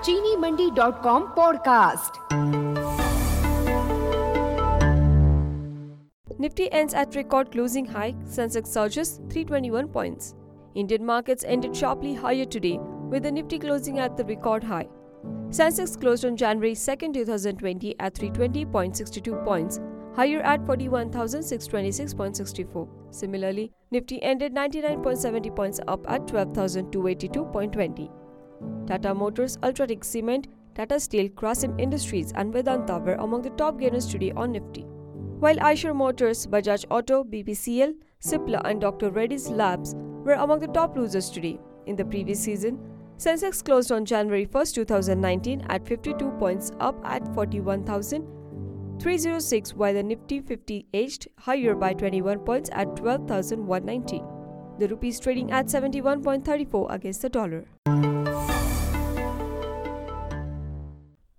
चीनीमंडी.com podcast. Nifty ends at record closing high, Sensex surges 321 points. Indian markets ended sharply higher today, with the Nifty closing at the record high. Sensex closed on January 2, 2020 at 320.62 points, higher at 41,626.64. Similarly, Nifty ended 99.70 points up at 12,282.20. Tata Motors, Ultratech Cement, Tata Steel, Grasim Industries and Vedanta were among the top gainers today on Nifty. While Eicher Motors, Bajaj Auto, BPCL, Cipla and Dr. Reddy's Labs were among the top losers today. In the previous season, Sensex closed on January 1, 2019 at 52 points up at 41,306, while the Nifty 50 edged higher by 21 points at 12,190. The rupee is trading at 71.34 against the dollar.